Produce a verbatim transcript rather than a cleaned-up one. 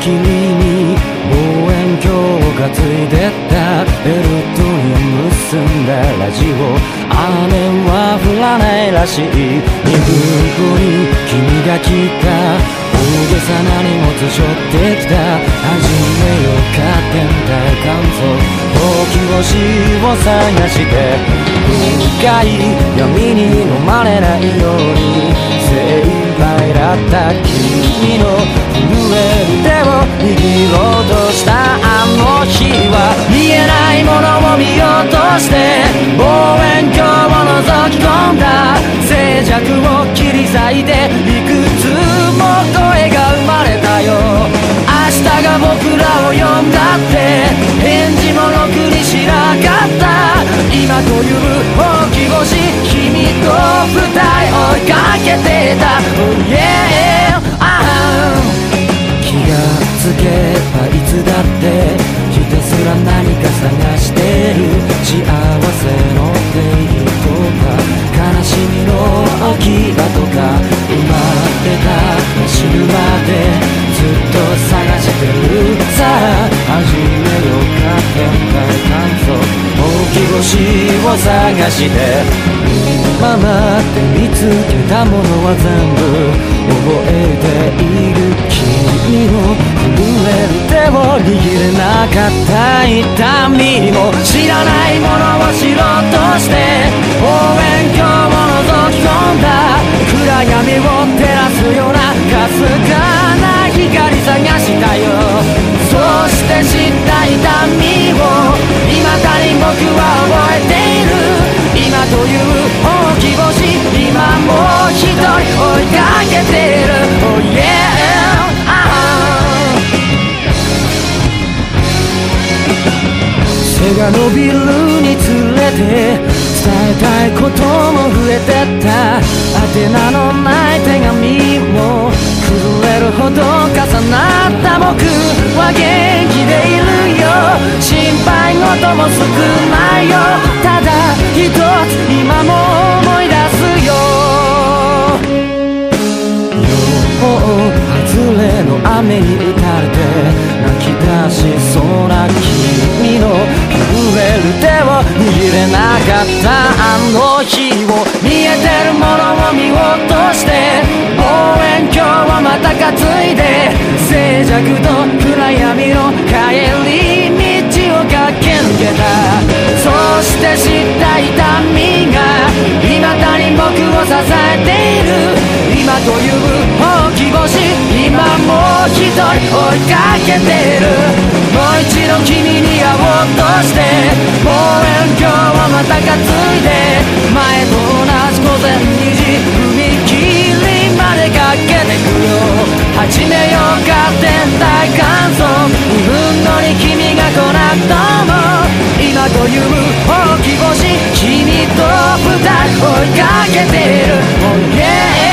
君に望遠鏡を担いでったベルトに結んだラジオ雨は降らないらしい。にふんごに君が来た大げさな荷物背負ってきた。始めようか天体観測ほうき星を探して深い闇に飲まれないように精一杯だった君の震える手を握ろうとしたあの日は見えないものを見ようとして望遠鏡を覗き込んだ。静寂を切り裂いていくつも声が生まれたよ。明日が僕らを呼んだって返事もろくにしなかった。今という大き星君と二人追いかけてた、oh yeah、ah、気がつけばいつだってひたすら何か探してる。幸せの定義とか悲しみの置き場とか生まれた死ぬまでずっと探してるさあ始めようか天体観測大き星を探して今まで見つけたものは全部覚えている。君の震える手を握れなかった痛みも知らないものを知ろうとして望遠鏡を覗き込んだ。暗闇を照らすようなかすかな光探したよ。そして知った痛みを未だに僕は覚えている。今という大き星今もう一人追いかけてる、oh yeah、ah、背が伸びるにつれて伝えたいことも増えてった。宛名のない手紙も震えるほど重なった。僕は元気でいるよ。心配事も少ないよ。ただ一つ今も思い出すよ。よ外れの雨に打たれて泣き出しそうな君の震える手を握れなかったあの日を見えてるものを見ようとして望遠鏡をまた担いで静寂と暗闇の帰り道を駆け抜けた。そして知った痛みが未だに僕を支えている。今という大き星今もう一人追いかけてる。もう一度君に会おうとして望遠鏡をまた担いで前と同じ午前にじ踏切までかけてくよ。始めようか天体観測にふんごに君が来なくとも今という大き星君と二人追いかけてる、oh yeah